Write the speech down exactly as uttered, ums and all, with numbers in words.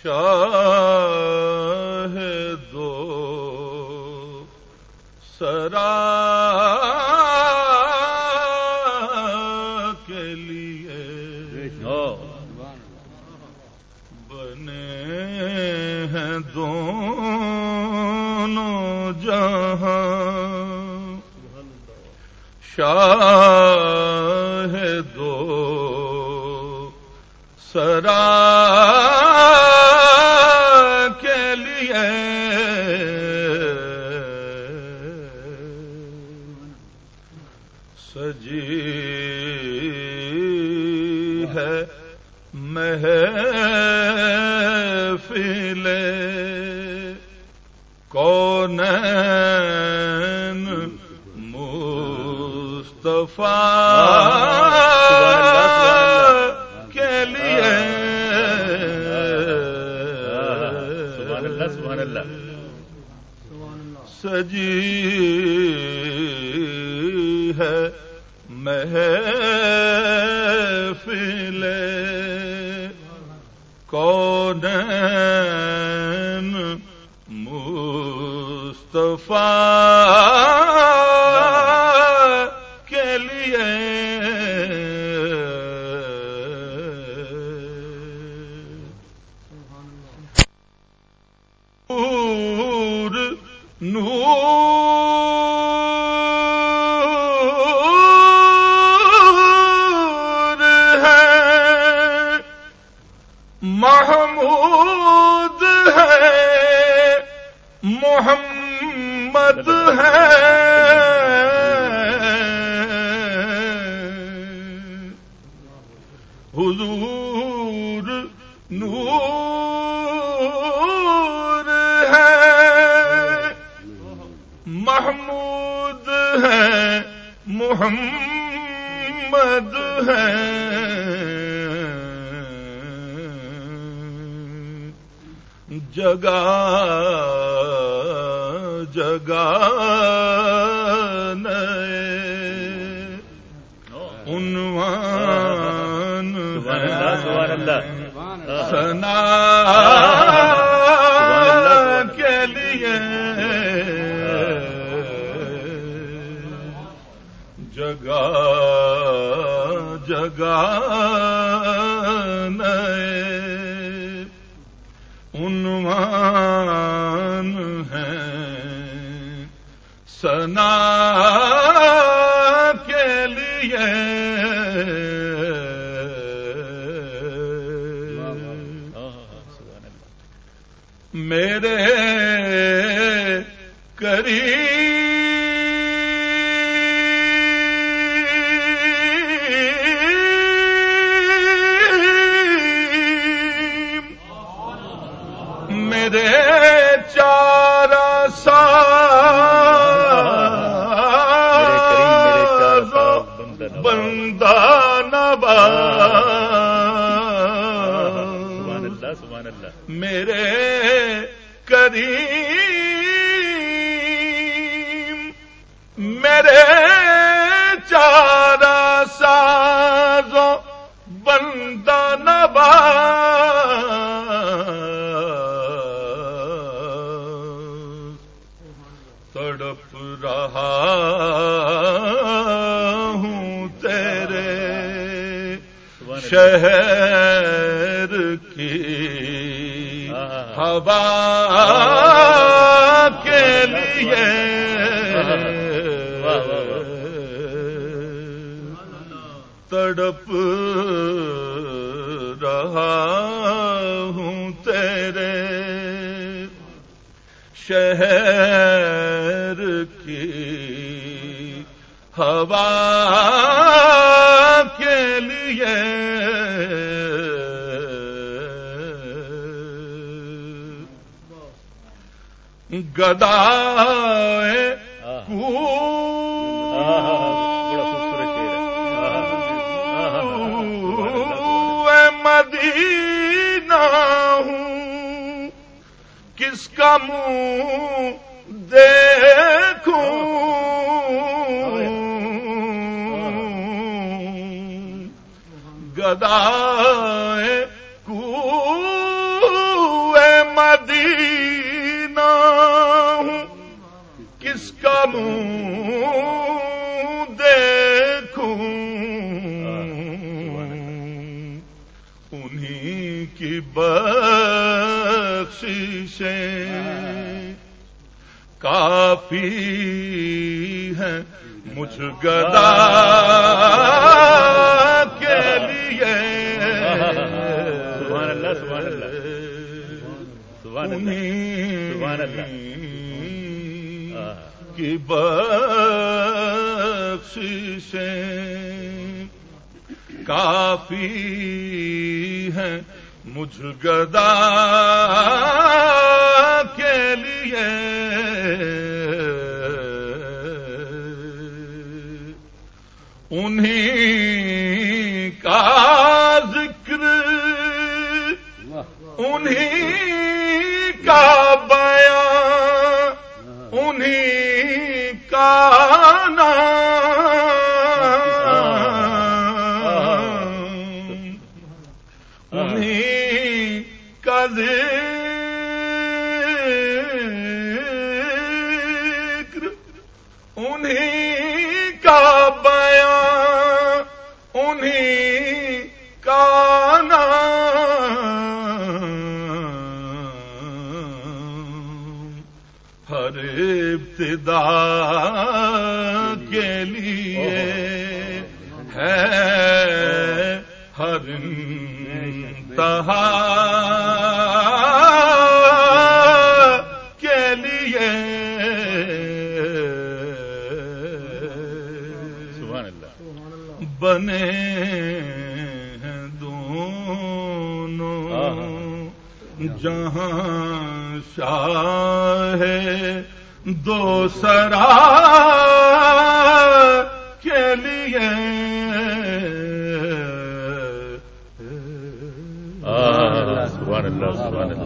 شاہ دو سرا کے لیے بنے ہیں دونوں جہاں، شاہ دو سرا کے لیے سجی ہے محفل کونین مصطفیٰ کے لیے سجی ہے محفل کونین مصطفیٰ کے لیے نور نور ہے محمود ہے محمد ہے حضور نور ہے محمود ہے محمد ہے جگہ جگہ نئے عنوان سنا کے لیے جگہ جگہ نئے عنوان ہیں سنا کے لیے میرے کریم میرے چار ساز بندہ نواز میرے کریم میرے چار ساز بندہ نواز تڑپ رہا ہوں تیرے شہر کی ہوا کے لیے تڑپ رہا ہوں تیرے شہر کی ہوا کے لیے گدائے کوئے مدینہ ہوں کس کا منہ دیکھوں گدائے کوئے منہ دیکھوں انہی کی بخششیں کافی ہیں مجھ گدا کے لیے سبحان اللہ سبحان اللہ سبحان اللہ سبحان اللہ کی بخششیں کافی ہیں مجھ گدا کے لیے انہی کا ذکر انہی کا بیان انہی کا نام انہی کا ذکر انہی کا بیان انہی کا نام ہر ابتدا کے لیے ہے ہر انتہا کے لیے بنے ہیں دونوں جہاں شاہ دو سرا کے لیے سبحان اللہ سبحان اللہ